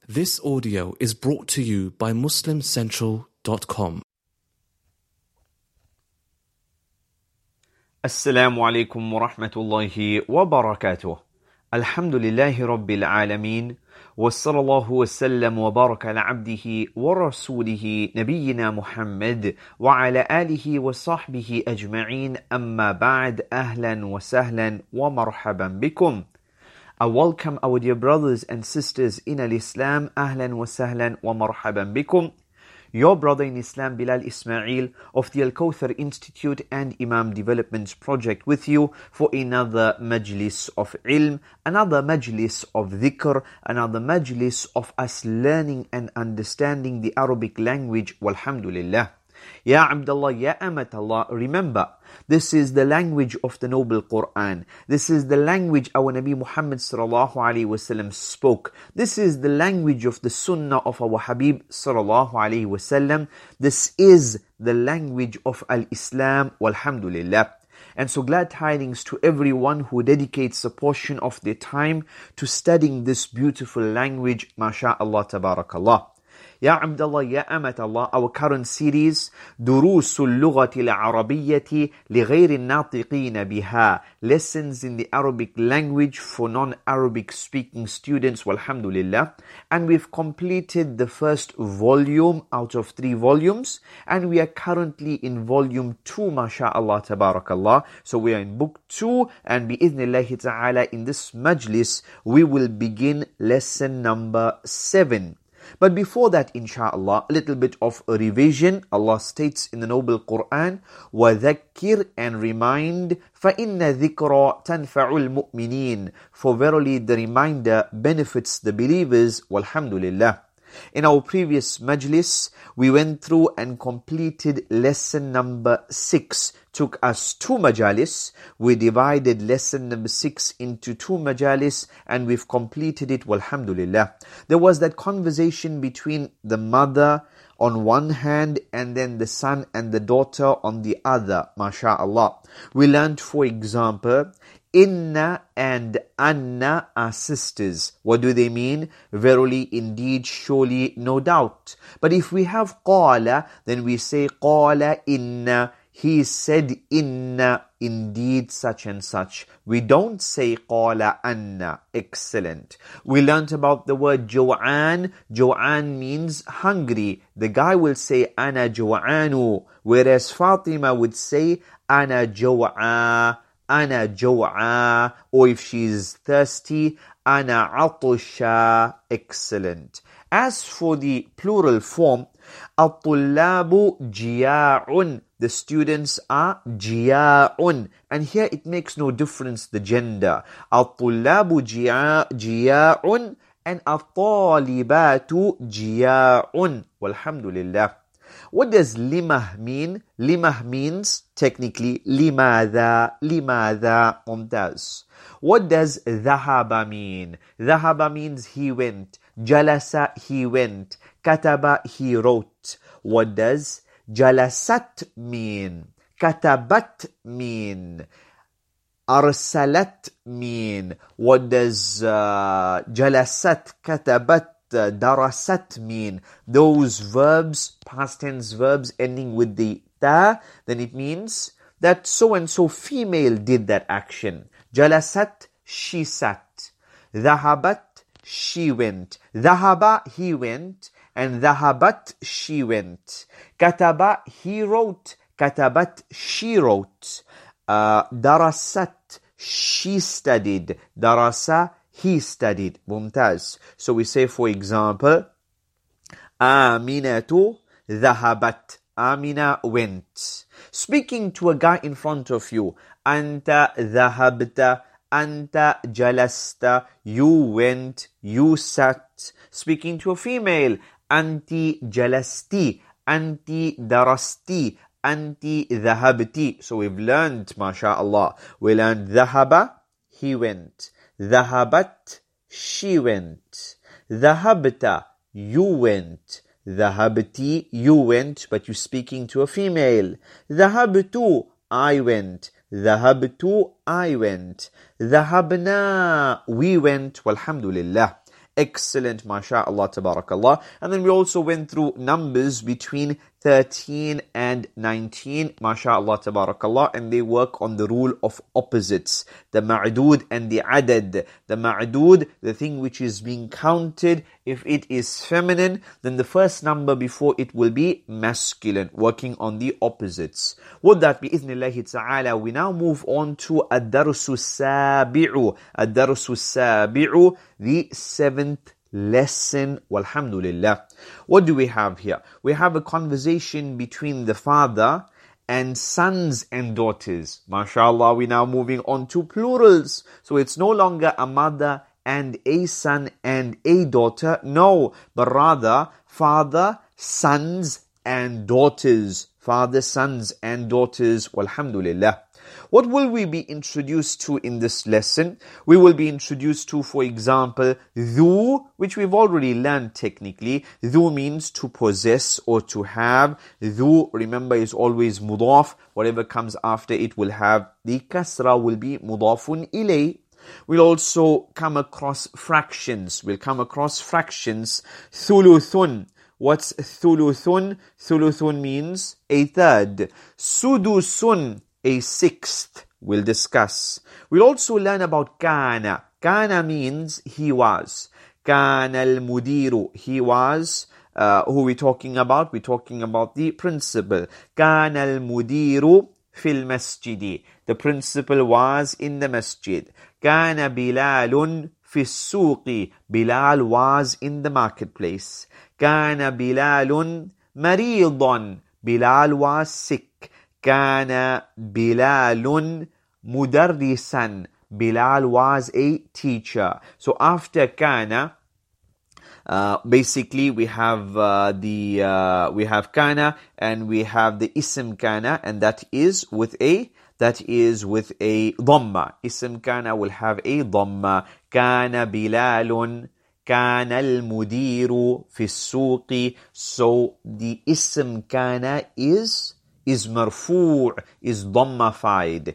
This audio is brought to you by MuslimCentral.com. Assalamu alaikum wa rahmatullahi wa barakatuh. Alhamdulillahi rabbil alameen. Wa sallallahu wa sallam wa baraka ala abdihi wa rasulihi nabiyyina Muhammad wa ala alihi wa sahbihi ajma'een. Amma ba'd. Ahlan wa sahlan wa marhaban bikum. I welcome our dear brothers and sisters in al-Islam. Ahlan wa sahlan wa marhaban bikum. Your brother in Islam, Bilal Ismail of the Al-Kawthar Institute and Imam Development Project with you for another majlis of ilm, another majlis of dhikr, another majlis of us learning and understanding the Arabic language. Walhamdulillah. Ya Abdullah, Ya Amatallah, remember, this is the language of the noble Quran. This is the language our Nabi Muhammad sallallahu alaihi wasallam spoke. This is the language of the Sunnah of our Habib sallallahu alaihi wasallam. This is the language of Al-Islam. Walhamdulillah. And so glad tidings to everyone who dedicates a portion of their time to studying this beautiful language. MashaAllah, tabarakallah. Ya Abdullah, Ya Amatallah, our current series, دروس اللغة العربية لغير الناطقين بها, lessons in the Arabic language for non-Arabic speaking students, walhamdulillah. And we've completed the first volume out of 3 volumes, and we are currently in volume 2, masha'Allah, tabarakallah. So we are in book 2, and bi'idhnillahi ta'ala, in this majlis, we will begin lesson number 7. But before that, inshaAllah, a little bit of a revision. Allah states in the noble Quran, وَذَكِّرْ, and remind, فَإِنَّ ذِكْرَ تَنْفَعُ الْمُؤْمِنِينَ, for verily the reminder benefits the believers. Walhamdulillah. In our previous majlis, we went through and completed lesson number 6. Took us 2 majalis. We divided lesson number 6 into 2 majalis, and we've completed it, walhamdulillah. There was that conversation between the mother on one hand and then the son and the daughter on the other, masha'Allah. We learned, for example, Inna and Anna are sisters. What do they mean? Verily, indeed, surely, no doubt. But if we have qala, then we say qala inna. He said inna, indeed, such and such. We don't say qala anna. Excellent. We learnt about the word jo'an. Jo'an means hungry. The guy will say ana jo'anu, whereas Fatima would say ana jo'a. Ana jo'a, or if she is thirsty, ana atusha. Excellent. As for the plural form, at-tullabu jiya'un, the students are jiya'un, and here it makes no difference the gender. At-tullabu jiya'un and at-talibatu jiya'un. Walhamdulillah. What does limah mean? Limah means technically limadha, limadha, mumtaz. What does dhahaba mean? Dhahaba means he went. Jalasa, he went. Kataba, he wrote. What does jalasat mean? Katabat mean? Arsalat mean? What does jalasat, katabat, darasat mean? Those verbs, past tense verbs ending with the ta, then it means that so and so female did that action. Jalasat, she sat. Dhahabat, she went. Dhahaba, he went. And dhahabat, she went. Kataba, he wrote. Katabat, she wrote. Darasat, she studied. Darasa, he studied. Mumtaz. So we say, for example, Aminatu dhahabat. Amina went. Speaking to a guy in front of you, Anta dhahabta, Anta jalasta, you went, you sat. Speaking to a female, Anti jalasti, Anti darasti, Anti dhahabti. So we've learned, masha'Allah. We learned dhahaba, he went. Dhahabat, she went. Dhahabta, you went. Dhahabti, you went, but you're speaking to a female. Dhahabtu, I went. Dhahabtu, I went. Dhahabna, we went. Walhamdulillah. Excellent, mashallah, tabarakallah. And then we also went through numbers between 13 and 19, mashallah, tabarakallah, and they work on the rule of opposites, the ma'dood and the adad. The ma'dood, the thing which is being counted, if it is feminine, then the first number before it will be masculine, working on the opposites. Would that be idhnillahi ta'ala? We now move on to ad-darsu sabi'u. Ad-darsu sabi'u, the 7th lesson, walhamdulillah. What do we have here? We have a conversation between the father and sons and daughters. MashaAllah, we're now moving on to plurals. So it's no longer a mother and a son and a daughter. No, but rather father, sons and daughters. Father, sons and daughters, walhamdulillah. What will we be introduced to in this lesson? We will be introduced to, for example, dhu, which we've already learned technically. Dhu means to possess or to have. Dhu, remember, is always mudaf. Whatever comes after it will have the kasra, will be mudafun ilay. We'll also come across fractions. We'll come across fractions. Thuluthun. What's thuluthun? Thuluthun means a third. Sudusun, a sixth. We'll discuss. We'll also learn about kana. Kana means he was. Kana al-mudiru. He was. Who we talking about? We're talking about the principal. Kana al-mudiru fil masjidi. The principal was in the masjid. Kana Bilalun fi suqi. Bilal was in the marketplace. Kana Bilalun maridan. Bilal was sick. Kana Bilalun mudarrisan. Bilal was a teacher. So after kana, basically we have we have kana and we have the ism kana, and that is with a dhamma. Ism kana will have a dhamma. Kana Bilalun. Kana al-mudiru fi suqi. So the ism kana is marfu', is dhammafied,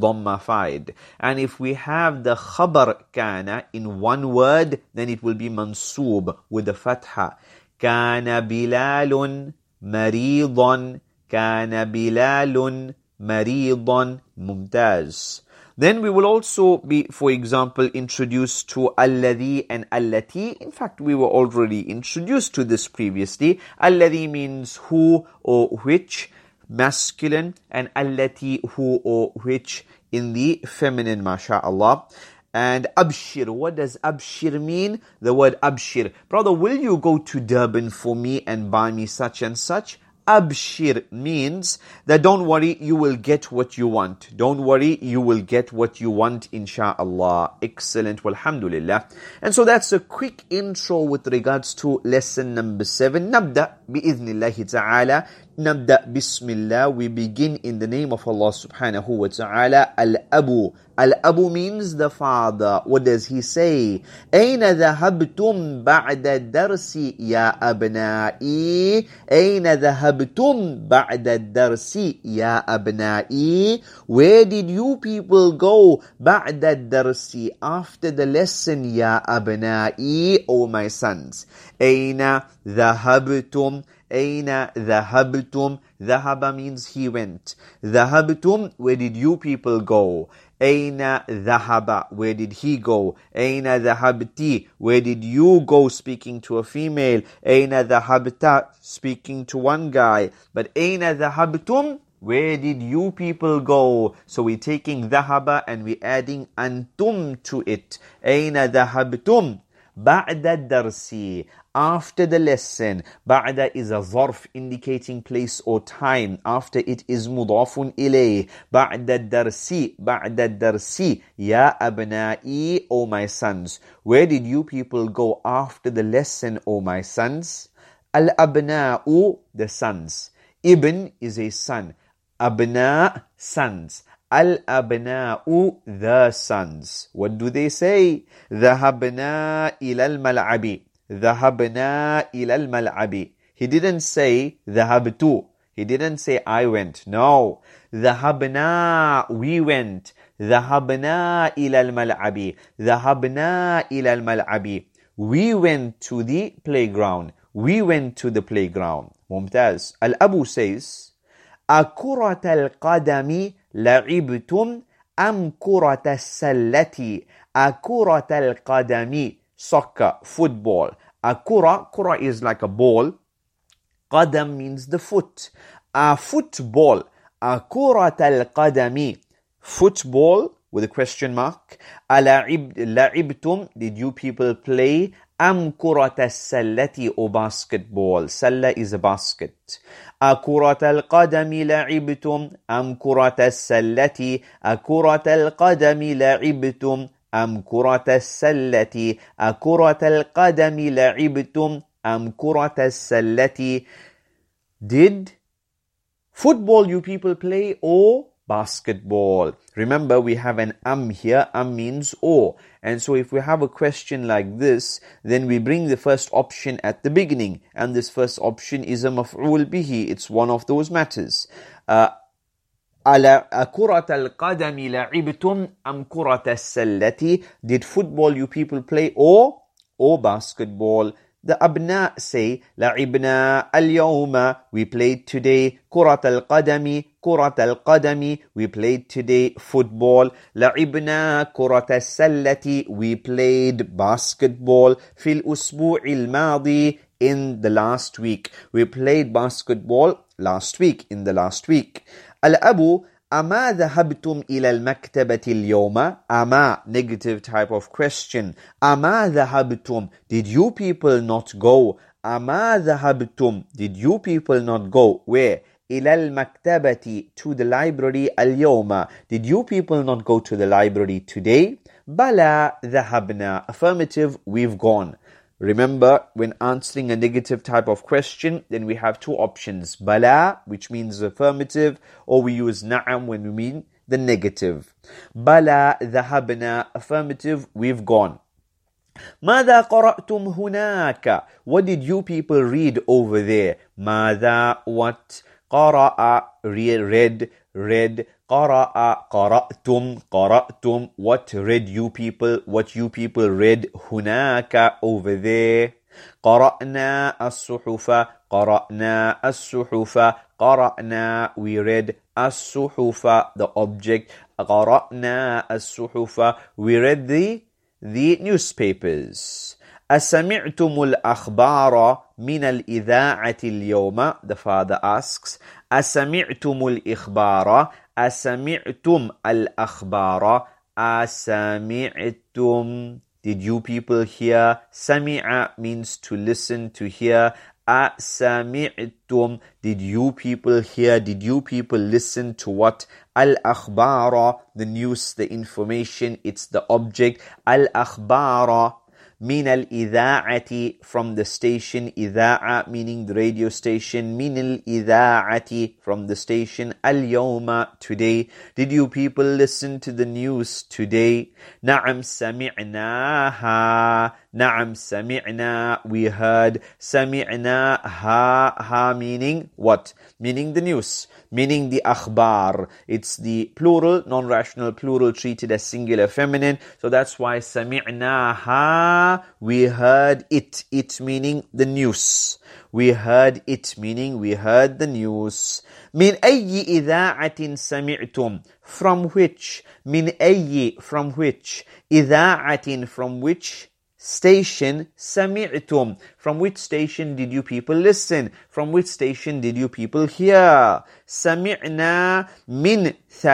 And if we have the khabar kana in one word, then it will be mansoob with the fatha. Kana Bilalun maridan. Kana Bilalun maridan. Mumtaz. Then we will also be, for example, introduced to alladhi and allati. In fact, we were already introduced to this previously. Alladhi means who or which, masculine, and allati, who or which, in the feminine, masha'Allah. And abshir, what does abshir mean? The word abshir. Brother, will you go to Durban for me and buy me such and such? Abshir means that don't worry, you will get what you want. Don't worry, you will get what you want, insha'Allah. Excellent, walhamdulillah. And so that's a quick intro with regards to lesson number 7. Nabda bi'idhnillahi ta'ala. Nabda bismillah. We begin in the name of Allah subhanahu wa ta'ala. Al-Abu. Al-Abu means the father. What does he say? أين ذهبتم بعد الدرس يا أبنائي? أين ذهبتم بعد الدرس يا أبنائي? Where did you people go بعد الدرس, after the lesson, يا أبنائي, O my sons? أين ذهبتم? أين ذهبتم? ذهب means he went. ذهبتم, where did you people go? أين ذهب, where did he go? أين ذهبتي, where did you go, speaking to a female? أين ذهبت, speaking to one guy. But أين ذهبتم, where did you people go? So we're taking ذهب and we're adding أنتم to it. أين ذهبتم بعد الدرس, after the lesson. Ba'da is a zarf indicating place or time. After it is mudafun ilay. Ba'da darsi, ya abna'i, O my sons. Where did you people go after the lesson, O my sons? Al-abna'u, the sons. Ibn is a son. Abna, sons. Al-abna'u, the sons. What do they say? ذهبنا إلى الملعب. ذهبنا إلى الملعب. He didn't say ذهبت. He didn't say I went. No. ذهبنا, we went. ذهبنا إلى الملعب. ذهبنا إلى الملعب. We went to the playground. We went to the playground. ممتاز. Al-Abu says, أكرة القدم لعبتم أم كرة السلة؟ أكرة القدم, soccer, football. Kura is like a ball. Qadam means the foot. Football. كرة القدم, football with a question mark. لعبتم, did you people play? أم كرة السلة, or basketball. Salla is a basket. أكرة القدم لعبتم أم كرة السلة؟ أكرة القدم لعبتم أم كرة السلة؟ أكرة القدم لعبتم أم كرة السلة? Did football you people play or basketball? Remember, we have an here. Means or. And so if we have a question like this, then we bring the first option at the beginning. And this first option is a maf'ul bihi. It's one of those matters. أكرة القدم لعبتم أم كرة السلة? Did football you people play or basketball? The abna say, لعبنا اليوم, we played today. كرة القدم, كرة القدم, we played today. Football. لعبنا كرة السلة, we played basketball. في الأسبوع الماضي, in the last week. We played basketball last week, in the last week. Al-Abu, أما ذهبتم إلى المكتبة اليوم? أما, negative type of question. أما ذهبتم, did you people not go? أما ذهبتم, did you people not go? Where? إلى المكتبة, to the library. اليوم, did you people not go to the library today? بلى ذهبنا, affirmative, we've gone. Remember, when answering a negative type of question, then we have two options. Bala, which means affirmative, or we use na'am when we mean the negative. Bala dhahabna, affirmative, we've gone. ماذا قرأتم هناك? What did you people read over there? ماذا, what? قرأ, read. قرأ, قرأتم. What read you people? What you people read? هناك, over there. قرأنا الصحف. قرأنا, we read. الصحف, the object. قرأنا الصحف, we read the newspapers. أسمعتم الأخبار من الإذاعة اليوم? The father asks. أسمعتم الإخبار? أسمعتم الأخبار? أسمعتم, did you people hear? سمع means to listen, to hear. أسمعتم, did you people hear? Did you people listen to what? الأخبار, the news, the information, it's the object. الأخبار من الإذاعة, from the station. إذاعة meaning the radio station. من الإذاعة, from the station. اليوم, today. Did you people listen to the news today? نعم سمعناها. نعم سمعنا, we heard. سمعناها, meaning what? Meaning the news, meaning the akhbar. It's the plural, non-rational plural treated as singular feminine. So that's why سمعناها, we heard it. It meaning the news. We heard it, meaning we heard the news. من أي إذاعة سمعتم? From which? من أي, from which? إذاعة, from which station? سمعتم, from which station did you people listen? From which station did you people hear? سمعنا من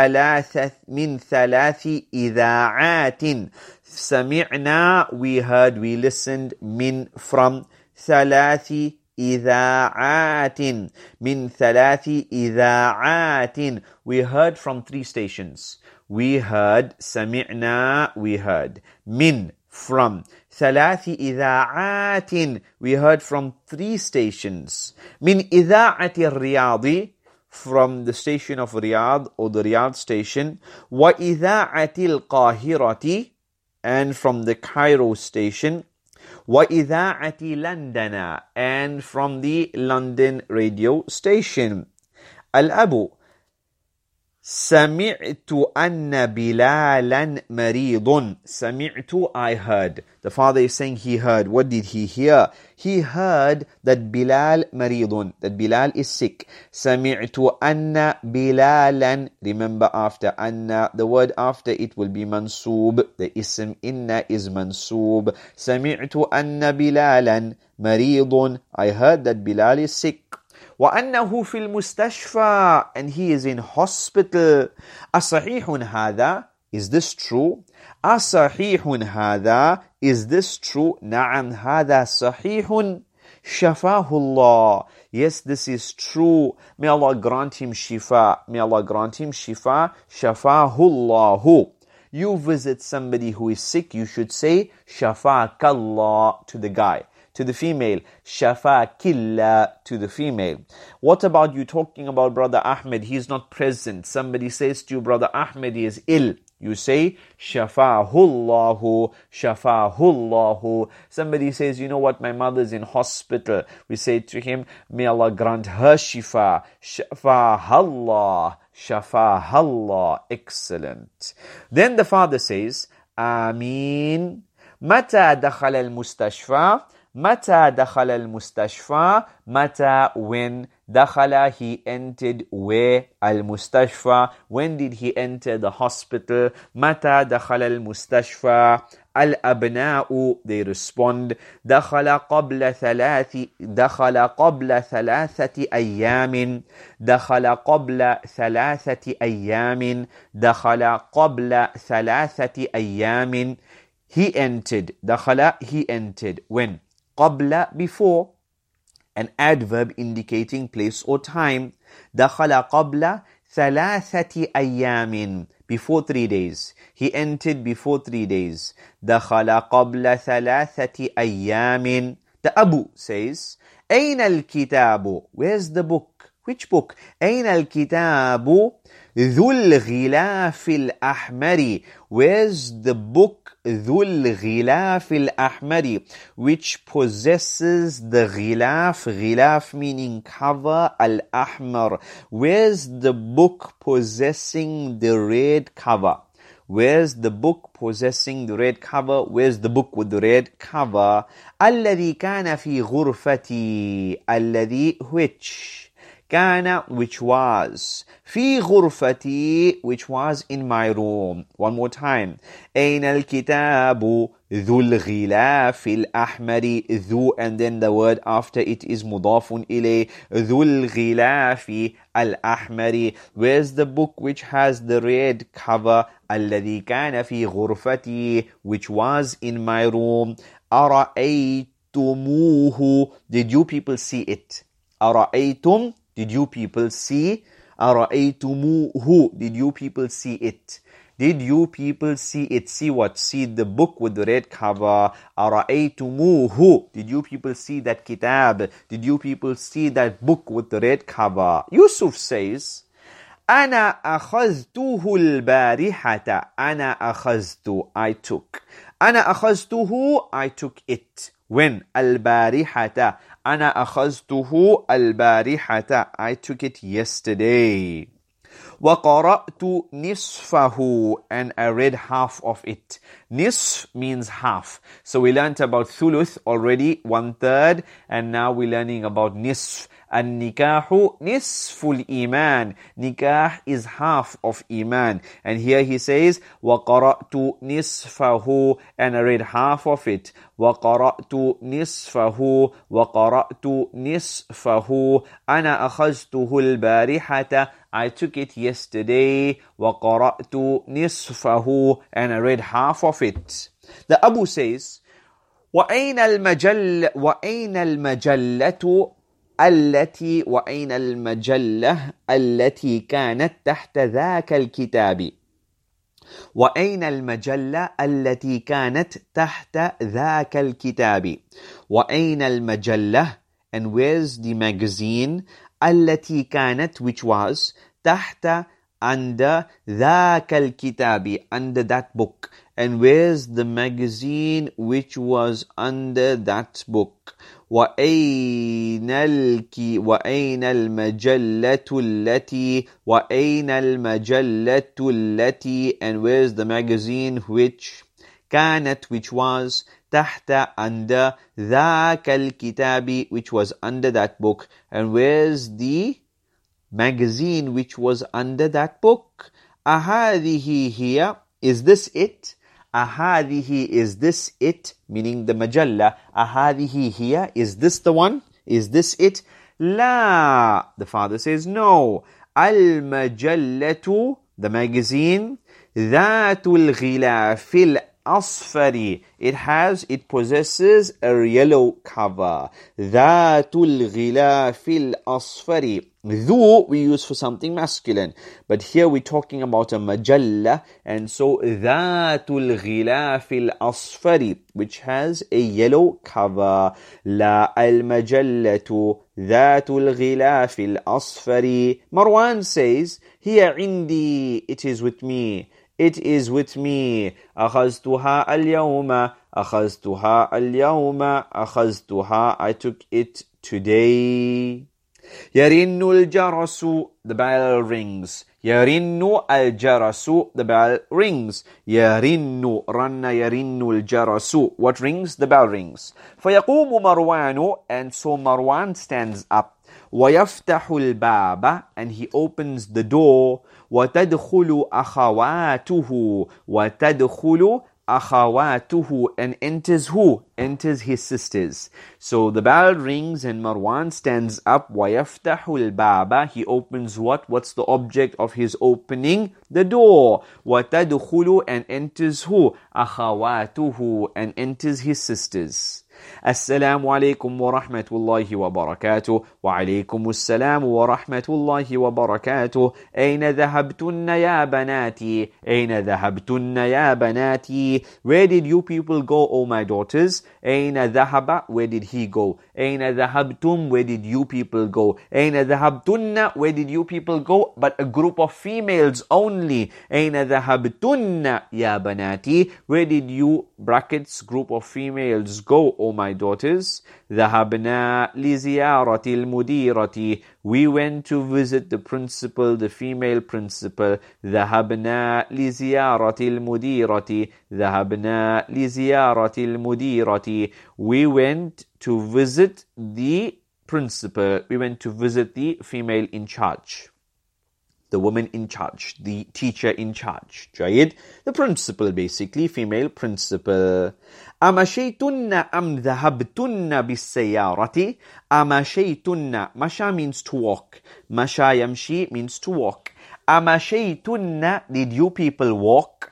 ثلاث إذاعات. سمعنا, we heard, we listened. من, from. ثلاث إذاعات. من ثلاث إذاعات, we heard from 3 stations. We heard. سمعنا, we heard. من, from. ثلاث إذاعات, we heard from 3 stations. من إذاعة الرياض, from the station of Riyadh or the Riyadh station. وإذاعة القاهرة, and from the Cairo station. وإذاعة لندن, and from the London radio station. Al-Abu, سمعت أن بلالا مريض. سمعت, I heard. The father is saying he heard. What did he hear? He heard that Bilal مريض, that Bilal is sick. سمعت أن بلالا. Remember, after أن, the word after it will be mansoob. The ism inna is mansoob. سمعت أن بلالا مريض. I heard that Bilal is sick. وأنه في المستشفى, and he is in hospital. أصحيح هذا? Is this true? أصحيح هذا? Is this true? نعم هذا صحيح. شفاه الله. Yes, this is true. May Allah grant him shifa. May Allah grant him shifa. شفاه الله. You visit somebody who is sick, you should say شفاك الله to the guy. To the female, shafakillah to the female. What about you talking about Brother Ahmed? He's not present. Somebody says to you, Brother Ahmed is ill. You say, shafahullahu, shafahullahu. Somebody says, you know what, my mother's in hospital. We say to him, may Allah grant her shifa. Shafahallah, shafahallah. Excellent. Then the father says, Ameen. متى دخل المستشفى? متى دخل المستشفى? متى, when, دخل, he entered, where, المستشفى, when did he enter the hospital? متى دخل المستشفى? الأبناء, they respond, دخل قبل ثلاثة أيام. دخل قبل ثلاثة أيام. دخل قبل ثلاثة أيام. He entered. دخل, he entered. When? قبل, before. An adverb indicating place or time. دخل قبل ثلاثة أيام. Before 3 days. He entered before 3 days. دخل قبل ثلاثة أيام. The Abu says, أين الكتاب? Where's the book? Which book? أين الكتاب ذو الغلاف الأحمر? Where's the book ذو الغلاف الأحمر, which possesses the غلاف, غلاف meaning cover, al-ahmar. Where's the book possessing the red cover? Where's the book possessing the red cover? Where's the book with the red cover? الذي كان في غرفتي. الذي, which. كان, which was. في غرفتي, which was in my room. One more time. أين الكتاب ذو الغلاف الأحمر. ذو, and then the word after it is مضاف إليه. ذو الغلاف الأحمر. Where's the book which has the red cover? الذي كان في غرفتي, which was in my room. أرأيتموه. Did you people see it? أرأيتم, did you people see? أرأيتموه, did you people see it? Did you people see it? See what? See the book with the red cover. أرأيتموه, did you people see that kitab? Did you people see that book with the red cover? Yusuf says, أنا أخذته البارحة. أنا أخذت, I took. أنا أخذته, I took it. When? البارحة. أنا أخذته البارحة. I took it yesterday. وقرأت نصفه, and I read half of it. Nisf means half. So we learned about thuluth already, 1/3, and now we're learning about nisf. النكاح نصف الإيمان. Nikah is half of Iman. And here he says, وقرأت نصفه, and I read half of it. وقرأت نصفه, وقرأت نصفه. أنا أخذته البارحة. I took it yesterday. وقرأت نصفه, and I read half of it. The Abu says, وأين المجلة التي وأين المجلة التي كانت تحت ذاك الكتاب. وأين المجلة التي كانت تحت ذاك الكتاب. وأين المجلة, and where's the magazine? التي كانت, which was, تحت under ذاك الكتاب, under that book. And where's the magazine which was under that book? وأين المجلة التي, and where's the magazine which كانت, which was تحت, under ذاك الكتاب, which was under that book. And where's the magazine which was under that book? أهذه هي, is this it? أهذه, is this it? Meaning the majalla. أهذه هي, is this the one? Is this it? لا, the father says no. المجلة, the magazine, ذات الغلاف الأصفر, it possesses a yellow cover. ذات الغلاف الأصفر. Dhu we use for something masculine, but here we're talking about a majalla, and so ذات الغلاف الأصفر, which has a yellow cover. لا المجلة ذات الغلاف الأصفر. Marwan says, هي عندي, it is with me. It is with me. أخذتها اليوم. أخذتها اليوم. أخذتها, I took it today. يرن الجرس, the bell rings. يرن الجرس, the bell rings. يرن, رن يرن الجرس, what rings? The bell rings. فيقوم مروان, and so Marwan stands up. ويفتح الباب, and he opens the door. وتدخل أخواته. وتدخل أخواته, and enters who? Enters his sisters. So the bell rings and Marwan stands up. وَيَفْتَحُ الْبَابَ, he opens what? What's the object of his opening? The door. وَتَدْخُلُ, and enters who? أَخَوَاتُهُ, and enters his sisters. السلام عليكم ورحمة الله وبركاته. وعليكم السلام ورحمة الله وبركاته. أين ذهبتن يا بناتي؟ أين ذهبتن يا بناتي? Where did you people go, O my daughters? أين ذهب, where did he go? أين ذهبتم, where did you people go? أين ذهبتن, where did you people go? But a group of females only. أين ذهبتن يا بناتي? Where did you, brackets, group of females go, O my daughters? ذهبنا لزيارة المديرة. We went to visit the principal, the female principal. ذهبنا لزيارة المديرة. ذهبنا لزيارة المديرة. We went to visit the principal. We went to visit the female in charge. The woman in charge, the teacher in charge. جيد? The principal, basically, female principal. أمشيتن أم ذهبتن بالسيارة؟ أمشيتن, masha means to walk. Masha yamshi means to walk. أمشيتن, did you people walk?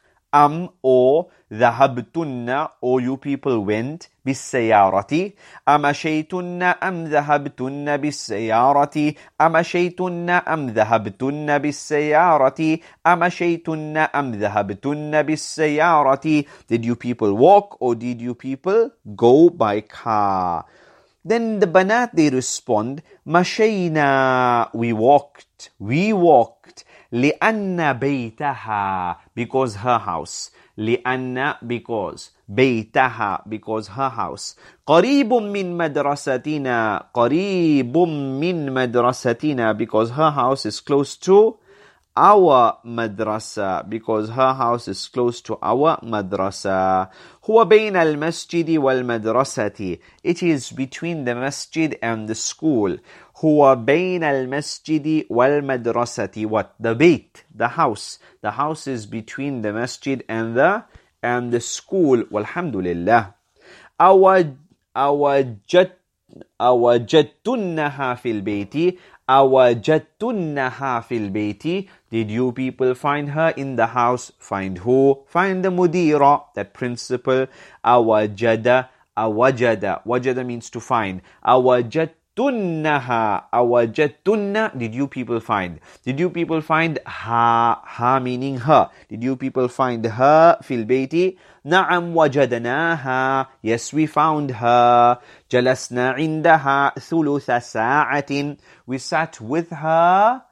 Or ذهبتن, or you people went. بالسيارة. أمشيتن أم ذهبتن بالسيارة؟ أمشيتن أم ذهبتن بالسيارة؟ أمشيتن أم ذهبتن بالسيارة? Did you people walk or did you people go by car? Then the banat, they respond, مشينا, we walked. We walked. لأن بيتها, because her house. لأن, because. بيتها, because her house. قريب من مدرستنا. قريب من مدرستنا, because her house is close to our madrasa, because her house is close to our madrasa. هو بين المسجد والمدرسة. It is between the masjid and the school. هو بين المسجد والمدرسة. What? The bayt, the house. The house is between the masjid and the school. Walhamdulillah. أوجدتنها في البيت. أوجدتنها في البيت. Did you people find her in the house? Find who? Find the mudira, that principal. أوجد. وجد means to find. أوجدتنها. أوجدتن, did you people find? Did you people find her meaning her? Did you people find her في البيت? نعم وجدناها. Yes, we found her. جلسنا عندها ثلث ساعة. We sat with her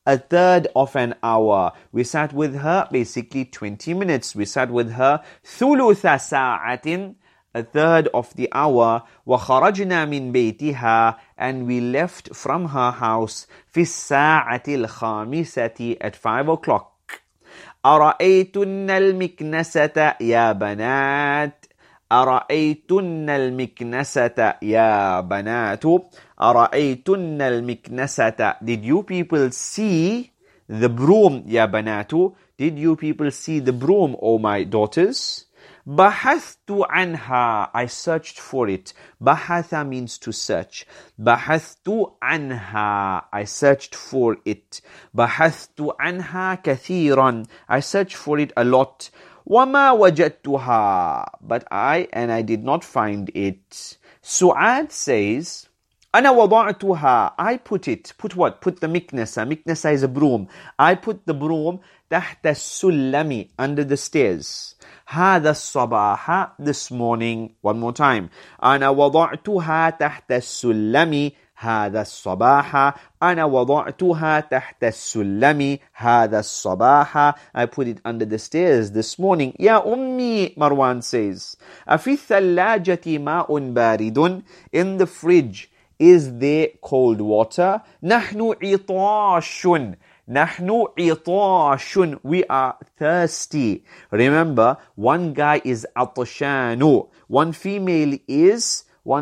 a third of an hour. We sat with her basically 20 minutes. We sat with her ثلث ساعة, a third of the hour. وخرجنا من بيتها, and we left from her house في الساعة الخامسة, at 5 o'clock. أرأيتن المكنسة يا بنات. أرأيتن المكنسة يا بنات. أرأيتن المكنسة. Did you people see the broom يا بنات? Did you people see the broom, oh my daughters? بحثت عنها, I searched for it. بحث means to search. بحثت عنها, I searched for it. بحثت عنها كثيرا, I searched for it a lot. وما وجدتها, but I did not find it. Su'ad says, أنا وضعتها, I put it. Put what? Put the miknasa. Miknasa is a broom. I put the broom تحت السلم, under the stairs. هذا الصباح, this morning. One more time. أنا وضعتها تحت السلم هذا الصباح. أنا وضعتها تحت السلم هذا الصباح. I put it under the stairs this morning. يا أمي, Marwan says, أفي الثلاجة ماء بارد? In the fridge, is there cold water? نحن عطاش. نحن عطاش, we are thirsty. Remember, one guy is عطشان, one female is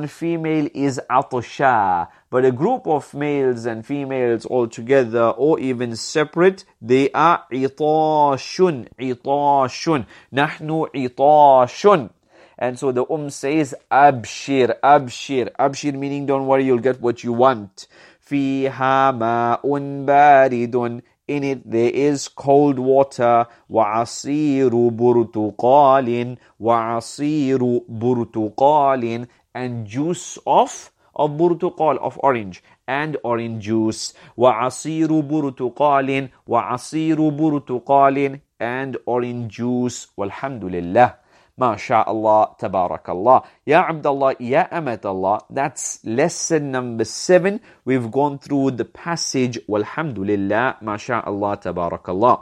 عطشا. But a group of males and females all together or even separate, they are عطاش. عطاش. نحن عطاش. And so the says, Abshir, Abshir. Abshir meaning don't worry, you'll get what you want. فيها ماء بارد, in it there is cold water. وعصير برتقال, وعصير برتقال, and juice of برتقال, of orange, and orange juice. وعصير برتقال, وعصير برتقال, and orange juice. والحمد لله. MashaAllah, Tabarakallah. Ya Abdullah, Ya Amatallah. That's lesson number 7. We've gone through the passage. Walhamdulillah, MashaAllah, Tabarakallah.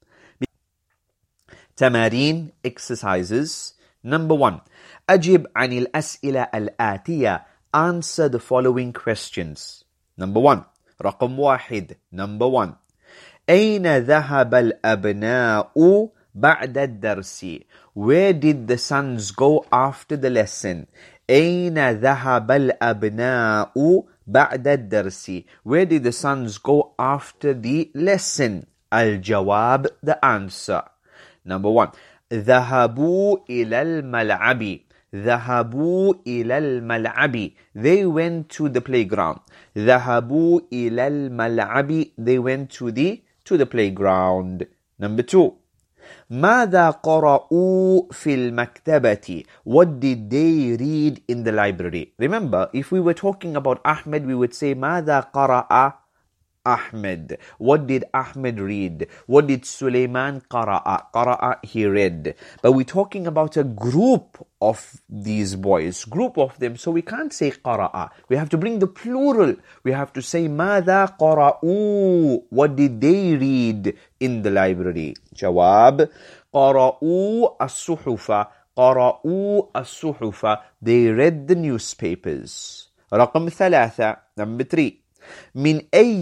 Tamarin, exercises. Number 1. أجب عن الأسئلة الآتية. Answer the following questions. Number 1. رقم 1. Number 1. أين ذهب الأبناء بعد الدرس? Where did the sons go after the lesson? أين ذهب الأبناء بعد الدرس? Where did the sons go after the lesson? الجواب, the answer. Number 1. ذهبوا إلى الملعب. ذهبوا إلى الملعب. They went to the playground. ذهبوا إلى الملعب. They went to the playground. Number 2. ماذا قرأوا في المكتبة? What did they read in the library? Remember, if we were talking about Ahmed, we would say ماذا قرأ Ahmed. What did Ahmed read? What did Sulaiman qara'a? Qara'a, he read. But we're talking about a group of these boys, group of them, so we can't say qara'a. We have to bring the plural. We have to say ماذا قرأوا. What did they read in the library? Jawab, قرأوا الصحف. قرأوا الصحف. They read the newspapers. رقم 3. Number 3. من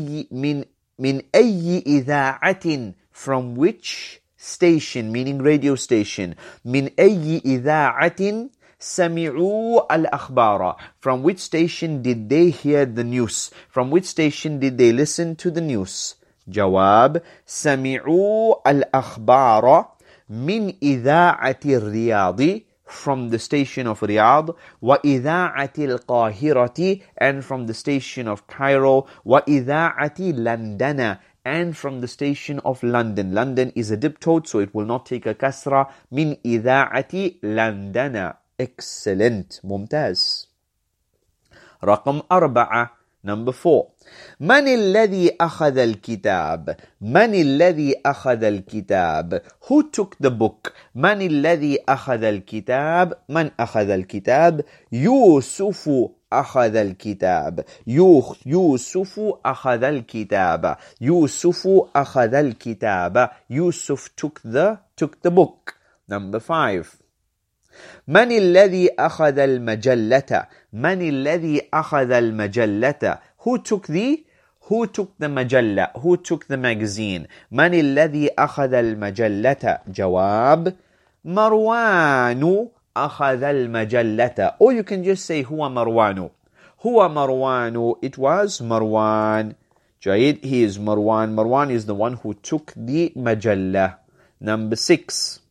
أي إذاعة, from which station, meaning radio station. من أي إذاعة سمعوا الأخبار. From which station did they hear the news? From which station did they listen to the news? جواب, سمعوا الأخبار من إذاعة الرياض, from the station of Riyadh, وإذاعة القاهرة, and from the station of Cairo, وإذاعة لندن, and from the station of London. London is a diptote, so it will not take a kasra. من إذاعة لندن. Excellent. ممتاز. رقم 4. Number 4. من الذي أخذ الكتاب? من الذي أخذ الكتاب? Who took the book? من الذي أخذ الكتاب? من أخذ الكتاب؟ يوسف أخذ الكتاب. يوسف أخذ الكتاب. يوسف أخذ الكتاب. Yusuf took the book. Number 5. من الذي أخذ المجلة؟ من الذي أخذ المجلة؟ Who took the مجلة? Who took the magazine? من الذي أخذ المجلة؟ جواب مروان أخذ المجلة. Or you can just say هو مروان. هو مروان. It was Marwan. جيد. He is Marwan. Marwan is the one who took the مجلة. Number 6.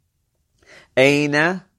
أين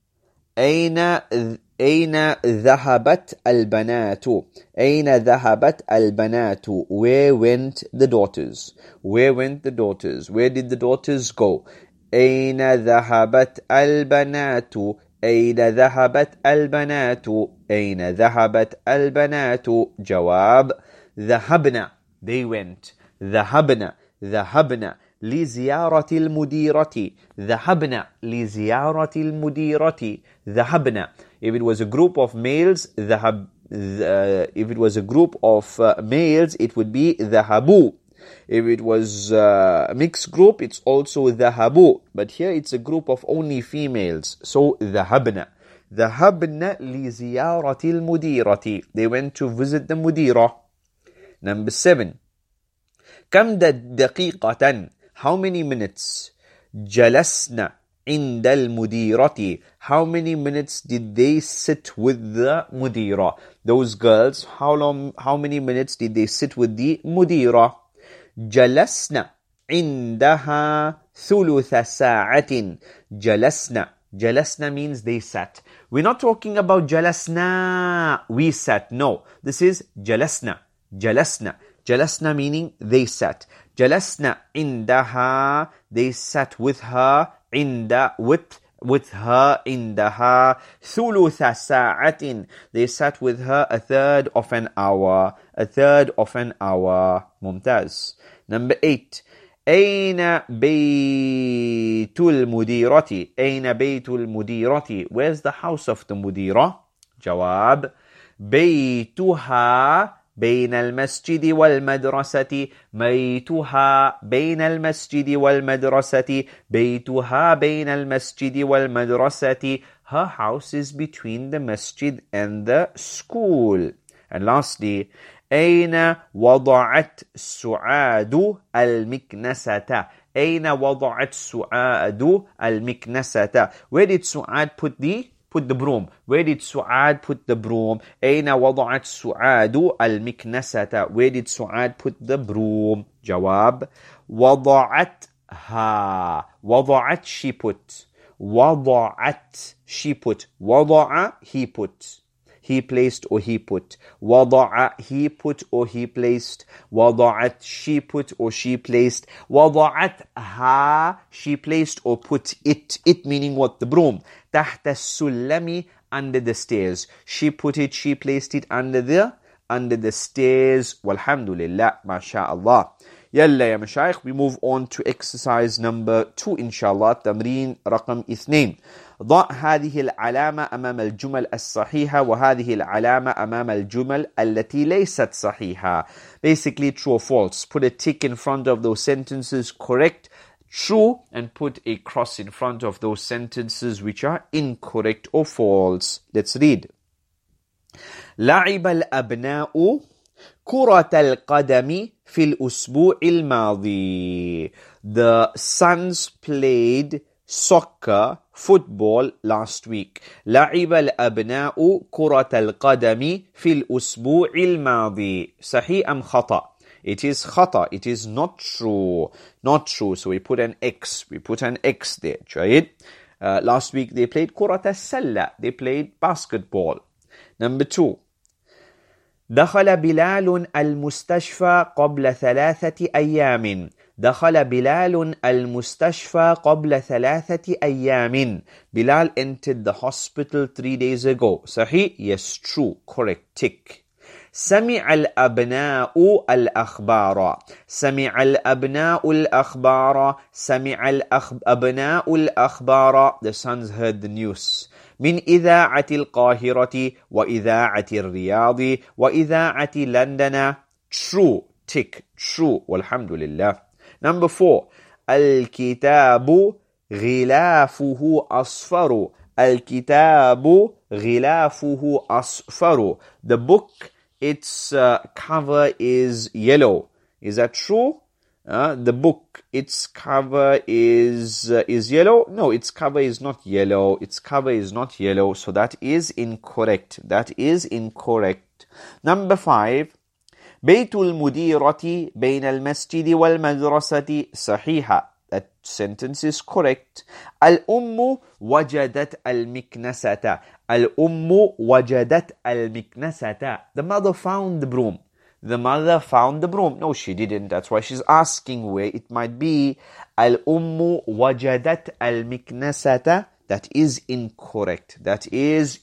ذهبت البنات؟ أين ذهبت البنات؟ Where went the daughters? Where went the daughters? Where did the daughters go? أين ذهبت البنات؟ أين ذهبت البنات؟ أين ذهبت البنات؟ جواب ذهبنا. They went. ذهبنا لزيارة المديرة. ذهبنا لزيارة المديرة. ذهبنا. If it was a group of males, if it was a group of males, it would be ذهبوا. If it was a mixed group, it's also ذهبوا. But here it's a group of only females. So ذهبنا. ذهبنا لزيارة المديرة. They went to visit the مديرة. Number 7. كم دقيقة? How many minutes? جلسنا عند المديرة. How many minutes did they sit with the مديرة? Those girls, how many minutes did they sit with the مديرة? جلسنا عندها ثلث ساعة. جلسنا means they sat. We're not talking about جلسنا, we sat. No, this is جلسنا. جلسنا meaning they sat. جلسنا عندها, they sat with her. with her. عندها ثلث ساعة, they sat with her a third of an hour. ممتاز. Number 8. أين بيت المديرة؟ أين بيت المديرة? Where's the house of the مديرة? جواب بيتها بين المسجد والمدرسة. بيتها بين المسجد والمدرسة. بيتها بين المسجد والمدرسة. Her house is between the masjid and the school. And lastly, أين وضعت سعاد المكنسة؟ أين وضعت سعاد المكنسة? Where did Su'ad put the broom? Where did Su'ad put the broom? أين وضعت سعاد المكنسة? Where did Su'ad put the broom? جواب وضعتها. وضعت she put. وضعت she put. وضع he put. He placed or he put. وضع he put or he placed. وضعت she put or she placed. وضعتها she placed or put it. It meaning what? The broom. تحت السلم, under the stairs. She put it, she placed it under the stairs. Walhamdulillah, mashallah. Yalla ya mashayikh, we move on to exercise number 2 inshallah. تمرين رقم 2. ضع هذه العلامة أمام الجمل الصحيحة وهذه العلامة أمام الجمل التي ليست صحيحة. Basically true or false. Put a tick in front of those sentences correct, true, and put a cross in front of those sentences which are incorrect or false. Let's read. لعب الأبناء كرة القدم في الأسبوع الماضي. The sons played soccer, football last week. لعب الأبناء كرة القدم في الأسبوع الماضي. صحيح أم خطأ? It is خطأ. It is not true. Not true. So we put an X. We put an X there. جيد. Last week they played كرة السلة. They played basketball. Number 2. دخل بلال المستشفى قبل 3 أيام. دخل بلال المستشفى قبل 3 أيام. Bilal entered the hospital 3 days ago. صحيح? Yes, true. Correct. Tick. سمع الأبناء الأخبار. سمع الأبناء الأخبار. سمع الأبناء الأخبار. The sons heard the news. من إذاعة القاهرة وإذاعة الرياض وإذاعة لندن. True. Tick. True. والحمد لله. Number 4. الكتاب غلافه أصفر. الكتاب غلافه أصفر. The book, its cover is yellow. Is that true? The book, its cover is yellow? No, its cover is not yellow. Its cover is not yellow. So that is incorrect. That is incorrect. Number 5. بيت المديرة بين المسجد والمدرسة صحيحة. That sentence is correct. الأم وجدت المكنسة. الأم وجدت المكنسة. The mother found the broom. The mother found the broom. No, she didn't. That's why she's asking where it might be. الأم وجدت المكنسة. That is incorrect. That is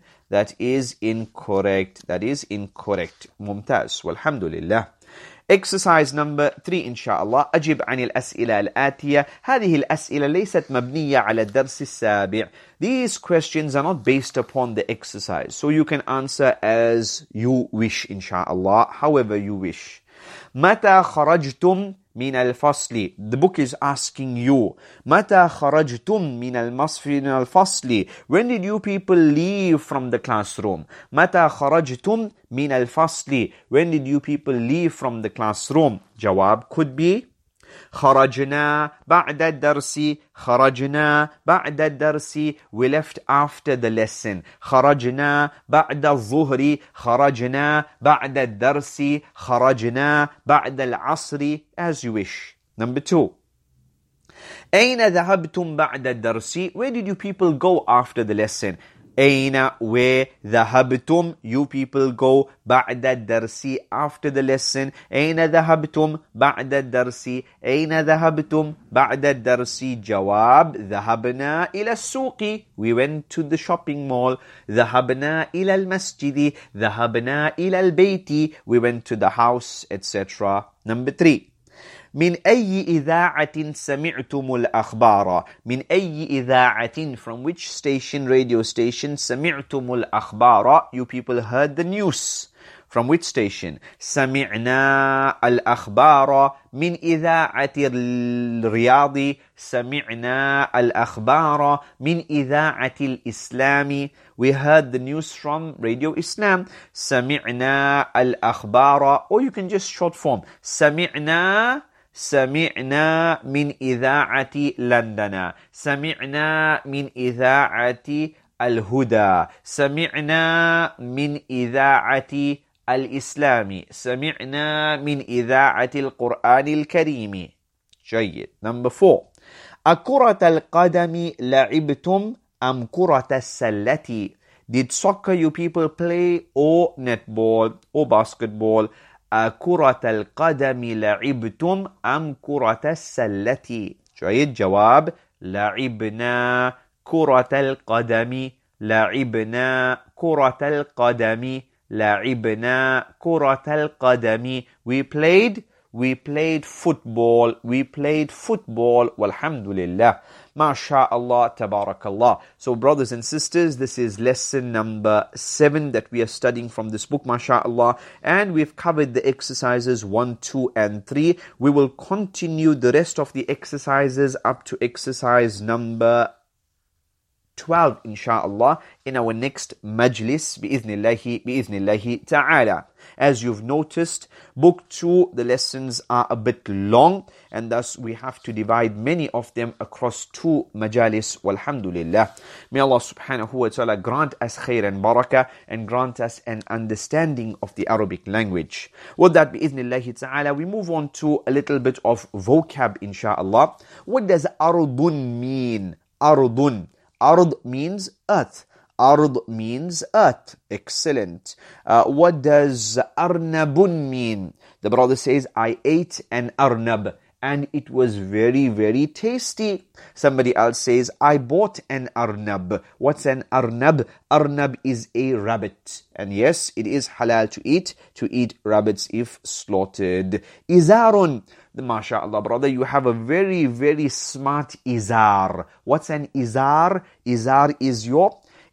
incorrect. That is incorrect. ممتاز. والحمد لله. Exercise number 3 إن شاء الله. أجب عن الأسئلة الآتية. هذه الأسئلة ليست مبنية على الدرس السابع. These questions are not based upon the exercise. So you can answer as you wish إن شاء الله. However you wish. متى خرجتم من الفصل. The book is asking you. متى خرجتم من الفصل. When did you people leave from the classroom? متى خرجتم من الفصل. When did you people leave from the classroom? جواب could be خرجنا بعد الدرس. خرجنا بعد الدرس. We left after the lesson. خرجنا بعد الظهر. خرجنا بعد الدرس. خرجنا بعد العصر. As you wish. Number 2. أين ذهبتم بعد الدرس. Where did you people go after the lesson? أين, where, ذهبتم, you people go, بعد الدرس, after the lesson. أين ذهبتم بعد الدرس. أين ذهبتم بعد الدرس. جواب ذهبنا إلى السوق. We went to the shopping mall. ذهبنا إلى المسجد. ذهبنا إلى البيت. We went to the house, etc. Number 3. من أي إذاعة سمعتم الأخبار. من أي إذاعة, from which station, radio station, سمعتم الأخبار. You people heard the news. From which station? سمعنا الأخبار من إذاعة الرياض. سمعنا الأخبار من إذاعة الإسلام. We heard the news from Radio Islam. سمعنا الأخبار. Or you can just short form. سمعنا من إذاعة لندن. سمعنا من إذاعة الهدى. سمعنا من إذاعة الإسلام. سمعنا من إذاعة القرآن الكريم. جيد. Number 4. أكرة القدم لعبتم أم كرة السلة. Did soccer you people play or netball or basketball. كرة القدم لعبتم أم كرة السلة. جيد. جواب لعبنا كرة القدم. لعبنا كرة القدم. لعبنا كرة القدم. We played football. We played football. والحمد لله. MashaAllah, tabarakallah. So brothers and sisters, this is lesson number 7 that we are studying from this book, MashaAllah. And we've covered the exercises 1, 2, and 3. We will continue the rest of the exercises up to exercise number 12, inshaAllah, in our next majlis, bi'iznillahi ta'ala. As you've noticed, book 2, the lessons are a bit long, and thus we have to divide many of them across 2 majalis, walhamdulillah. May Allah subhanahu wa ta'ala grant us khair and barakah, and grant us an understanding of the Arabic language. With that, bi'iznillahi ta'ala, we move on to a little bit of vocab, inshaAllah. What does ardun mean? Ardun. Ard means earth. Ard means earth. Excellent. What does arnabun mean? The brother says, I ate an arnab and it was very, very tasty. Somebody else says, I bought an arnab. What's an arnab? Arnab is a rabbit. And yes, it is halal to eat rabbits if slaughtered. Izarun. MashaAllah, brother, you have a very, very smart izar. What's an izar? Izar is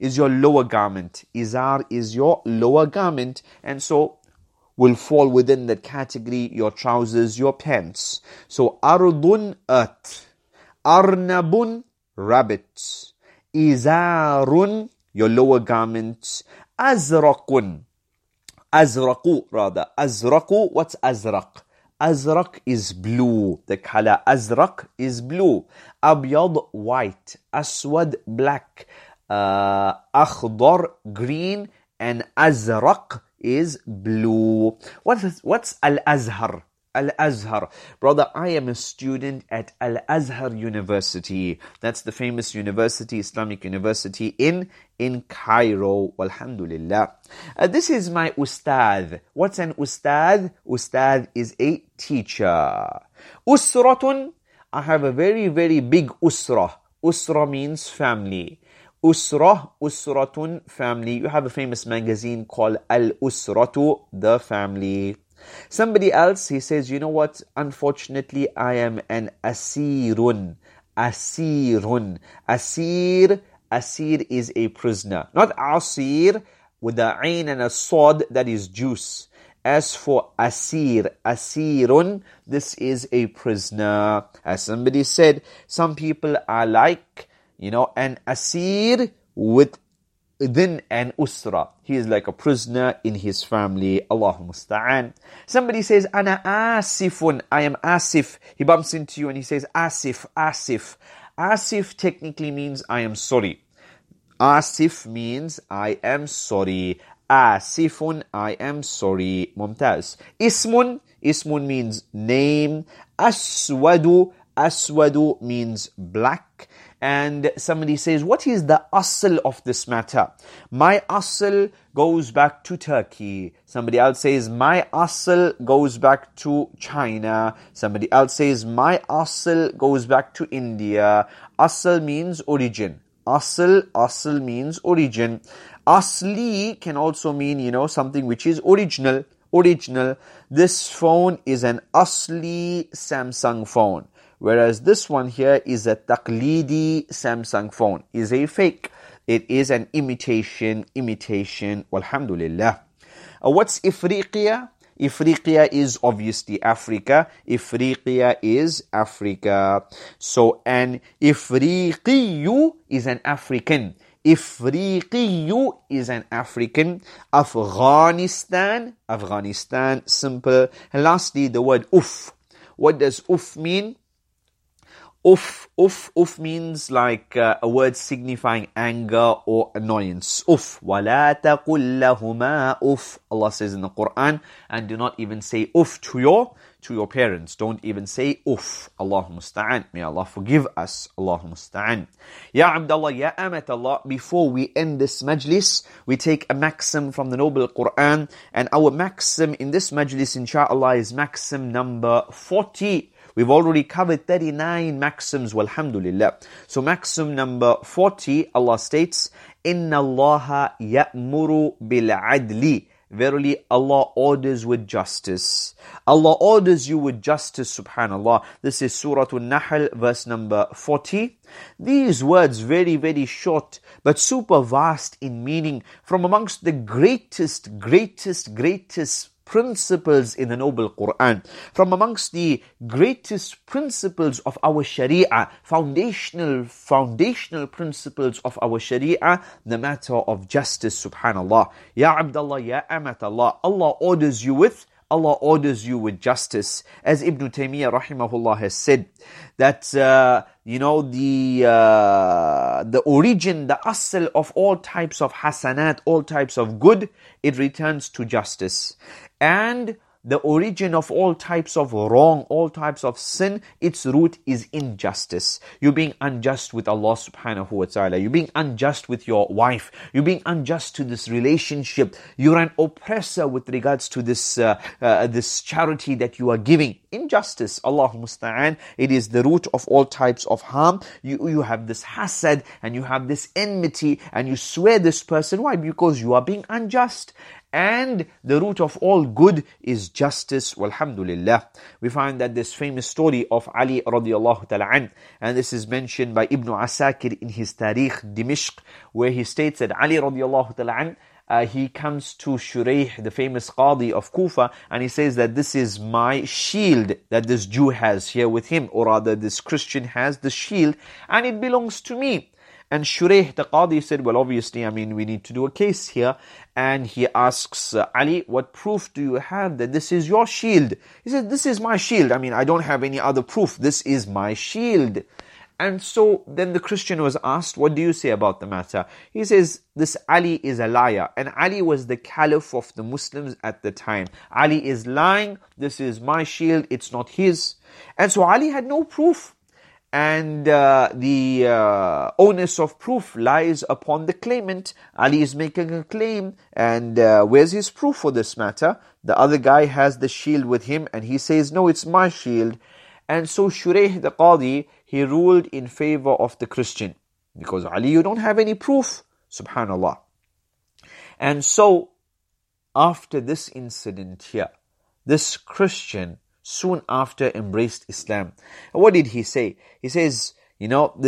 is your lower garment. Izar is your lower garment, and so will fall within that category, your trousers, your pants. So ardun, earth. Arnabun, rabbit. Izarun, your lower garment. Azraqun, azraqu rather. Azraqu, what's azraq? Azraq is blue. The color azraq is blue. Abyad, white. Aswad, black. Akhdar, green. And azraq is blue. What's Al-Azhar? Al-Azhar. Brother, I am a student at Al-Azhar University. That's the famous university, Islamic university in Cairo. Alhamdulillah. This is my ustad. What's an ustad? Ustad is a teacher. Usratun. I have a very, very big usra. Usra means family. Usratun, family. You have a famous magazine called Al-Usratu, the family. Somebody else, he says, you know what? Unfortunately, I am an asirun. Asirun. Asir is a prisoner. Not asir, with the ain and a sod, that is juice. As for asirun, this is a prisoner. As somebody said, some people are like, an asir within an usra. He is like a prisoner in his family. Allahu musta'an. Somebody says, Ana asifun. I am asif. He bumps into you and he says, asif. Asif technically means I am sorry. Asif means I am sorry. Asifun, I am sorry. Mumtaz. Ismun means name. Aswadu means black. And somebody says, what is the asl of this matter? My asl goes back to Turkey. Somebody else says, my asl goes back to China. Somebody else says, my asl goes back to India. Asl means origin. Asl means origin. Asli can also mean, something which is original. This phone is an asli Samsung phone. Whereas this one here is a taqlidi Samsung phone. Is a fake. It is an imitation. Walhamdulillah. What's Ifriqiya? Ifriqiya is obviously Africa. Ifriqiya is Africa. So an Ifriqiyu is an African. Ifriqiyu is an African. Afghanistan, simple. And lastly, the word uff. What does uff mean? Uff means like a word signifying anger or annoyance. Uff. وَلَا تَقُلْ لَهُمَا uff. Allah says in the Quran, and do not even say uff to your parents. Don't even say uff. Allahu musta'an. May Allah forgive us. Allahu musta'an. Ya Abdullah, Ya Amat Allah, before we end this majlis, we take a maxim from the Noble Quran, and our maxim in this majlis, inshaAllah, is maxim number 40. We've already covered 39 maxims, walhamdulillah. So maxim number 40, Allah states, Inna Allaha ya'muru bil-adli. Verily, Allah orders with justice. Allah orders you with justice, subhanallah. This is Surah An-Nahl, verse number 40. These words, very, very short, but super vast in meaning, from amongst the greatest principles in the Noble Quran, from amongst the greatest principles of our Sharia, foundational principles of our Sharia, the matter of justice, subhanallah. Ya Abdullah, Ya Amat Allah, Allah orders you with justice. As Ibn Taymiyyah rahimahullah has said, that the origin, the asl of all types of hasanat, all types of good, it returns to justice. And the origin of all types of wrong, all types of sin, its root is injustice. You're being unjust with Allah subhanahu wa ta'ala. You're being unjust with your wife. You're being unjust to this relationship. You're an oppressor with regards to this charity that you are giving. injustice. Allahu musta'an. It is the root of all types of harm. You have this hasad and you have this enmity and you swear this person. Why? Because you are being unjust. And the root of all good is justice. Walhamdulillah. We find that this famous story of Ali radiallahu ta'ala an, and this is mentioned by Ibn Asakir in his Tarikh Dimishq, where he states that Ali radiallahu ta'ala an, he comes to Shurayh, the famous Qadi of Kufa, and he says that this is my shield that this Jew has here with him, or rather this Christian has the shield, and it belongs to me. And Shurayh, the Qadi, said, well, obviously, we need to do a case here. And he asks Ali, what proof do you have that this is your shield? He said, this is my shield. I don't have any other proof. This is my shield. And so then the Christian was asked, what do you say about the matter? He says, this Ali is a liar. And Ali was the caliph of the Muslims at the time. Ali is lying. This is my shield. It's not his. And so Ali had no proof. And the onus of proof lies upon the claimant. Ali is making a claim, and where's his proof for this matter? The other guy has the shield with him, and he says, no, it's my shield. And so Shurayh the Qadi, he ruled in favor of the Christian. Because Ali, you don't have any proof. Subhanallah. And so, after this incident here, this Christian soon after embraced Islam. And what did he say? He says, the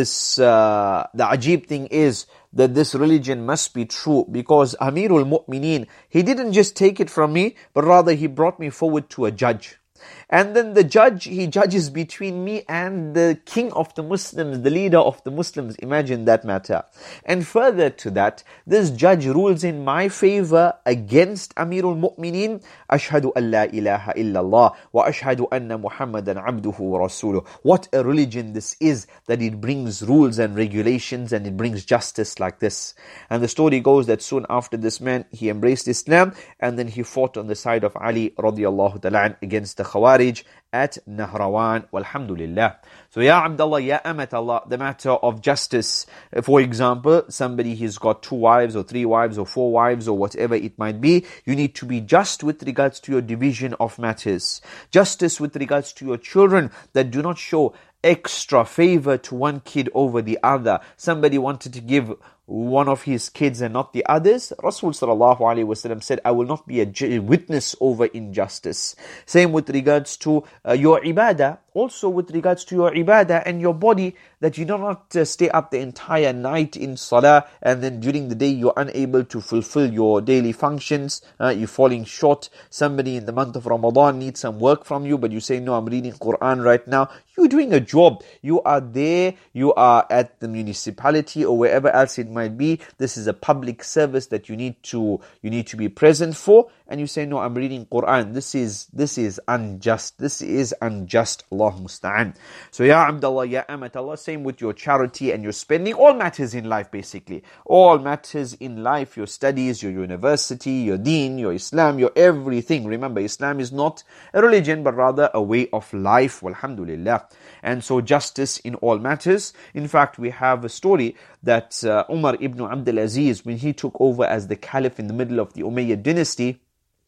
ajib thing is that this religion must be true because Amirul Mu'mineen, he didn't just take it from me, but rather he brought me forward to a judge. And then the judge, he judges between me and the king of the Muslims, the leader of the Muslims. Imagine that matter. And further to that, this judge rules in my favor against Amirul Mu'mineen. Ashhadu an la ilaha illallah wa ashhadu anna Muhammadan abduhu wa rasuluh. What a religion this is, that it brings rules and regulations and it brings justice like this. And the story goes that soon after this man, he embraced Islam and then he fought on the side of Ali radiallahu ta'ala against the Khawarij at Nahrawan. Walhamdulillah. So, Ya Abdullah, Ya Amat Allah, the matter of justice. For example, somebody has got 2 wives or 3 wives or 4 wives or whatever it might be. You need to be just with regards to your division of matters. Justice with regards to your children, that do not show extra favor to one kid over the other. Somebody wanted to give one of his kids and not the others. Rasul sallallahu alaihi wasallam said, I will not be a witness over injustice. Same with regards to your ibadah. Also with regards to your ibadah and your body, that you do not stay up the entire night in salah and then during the day you're unable to fulfill your daily functions. You're falling short. Somebody in the month of Ramadan needs some work from you, but you say, no, I'm reading Quran right now. You're doing a job. You are there. You are at the municipality or wherever else it might be. This is a public service that you need to be present for. And you say, no, I'm reading Quran. This is unjust. This is unjust. Allah musta'an. So, Ya Abdullah, Ya Amat Allah, same with your charity and your spending. All matters in life, basically. All matters in life. Your studies, your university, your deen, your Islam, your everything. Remember, Islam is not a religion, but rather a way of life. Walhamdulillah. And so, justice in all matters. In fact, we have a story that Umar ibn Abdul Aziz, when he took over as the caliph in the middle of the Umayyad dynasty,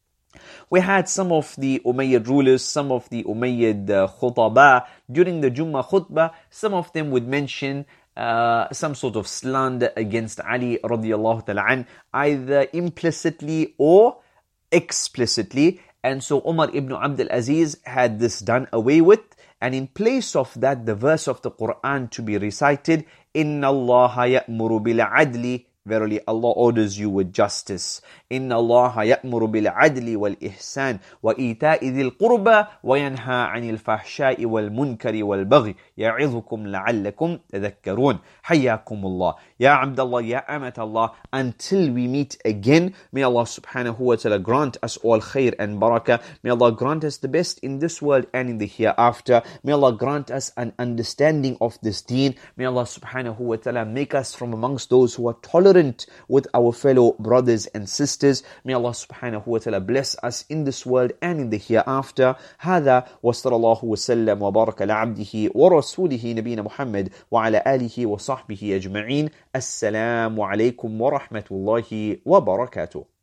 we had some of the Umayyad rulers, some of the Umayyad khutaba, during the Jummah khutbah, some of them would mention some sort of slander against Ali radiallahu ta'ala an, either implicitly or explicitly. And so Umar ibn Abdul Aziz had this done away with. And in place of that, the verse of the Quran to be recited, إِنَّ اللَّهَ يَأْمُرُ بِالْعَدْلِ. Verily, Allah orders you with justice. إِنَّ اللَّهَ يَأْمُرُ بِالْعَدْلِ وَالْإِحْسَانِ وَإِيتَاءِ ذِي الْقُرْبَى وَيَنْهَى عَنِ الْفَحْشَاءِ وَالْمُنْكَرِ وَالْبَغْيِ يَعِظُكُمْ لَعَلَّكُمْ تَذَكَّرُونَ حَيَّاكُمُ اللَّهِ. Ya Abdullah, Ya Amat Allah, until we meet again, may Allah subhanahu wa ta'ala grant us all khair and barakah. May Allah grant us the best in this world and in the hereafter. May Allah grant us an understanding of this deen. May Allah subhanahu wa ta'ala make us from amongst those who are tolerant with our fellow brothers and sisters. May Allah subhanahu wa ta'ala bless us in this world and in the hereafter. هذا وصلى الله وسلم وبارك على عبده ورسوله نبينا محمد وعلى آله وصحبه أجمعين. السلام عليكم ورحمة الله وبركاته.